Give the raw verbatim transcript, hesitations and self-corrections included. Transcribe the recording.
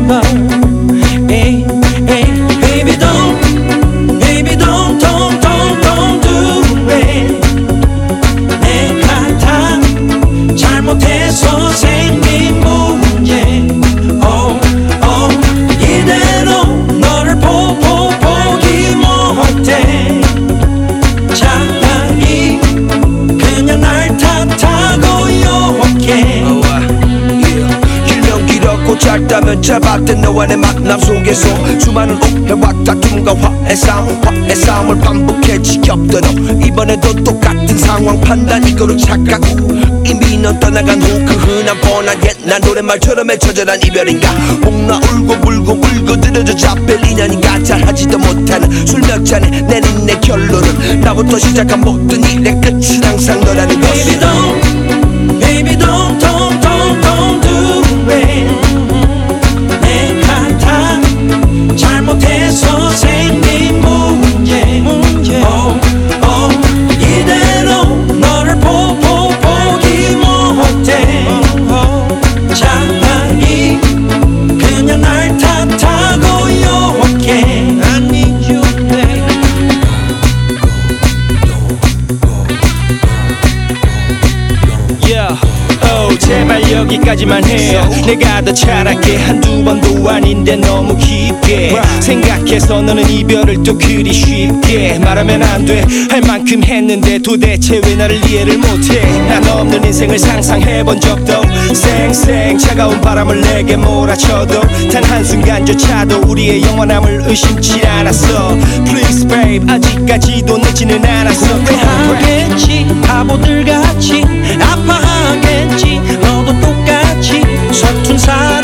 없는 걸. Hey, hey, baby don't, baby don't, don't, don't, don't do it. 내가 다 잘못해서 생긴 문제. Oh, oh, 이대로 너를 보, 보, 보기 못해. 차라리 그냥 날 탓하고 욕해. 길면 길었고 짧다면 짧았던 너와 내 만남 속에서 수많은 오해와 다툼과 화해 싸움 화해 싸움을 반복해 지겹던 너. 이번에도 똑같은 상황 판단 이거로 착각하고 이미 넌 떠나간 후 그 흔한 뻔한 옛날 노랫말처럼 애처절한 이별인가. 혹나 울고 불고 울고 들어져 잡힐 인연인가. 잘하지도 못하는 술 몇 잔에 내린 내 결론은 나부터 시작한 모든 일의 끝은 항상 너라는 것. Baby don't, baby don't, don't, don't, don't do it. 내가 다 잘못해서 생긴 문제. Oh, oh, 이대로 너를 보, 보, 보기 못해. 차라리 그냥 날 탓하고 욕해. I need you, babe. Yeah. Oh, 제발 여기까지만 해. 내가 더 잘할게. 한두 번도 아닌데 너무 깊게 생각해서 너는 이별을 또 그리 쉽게 말하면 안 돼. 할 만큼 했는데 도대체 왜 나를 이해를 못해. 난 없는 인생을 상상해본 적도 쌩쌩 차가운 바람을 내게 몰아쳐도 단 한순간조차도 우리의 영원함을 의심치 않았어. Please babe 아직까지도 늦지는 않았어. 후회하겠지 바보들같이 아파하겠지. 너도 똑같이 서툰 사람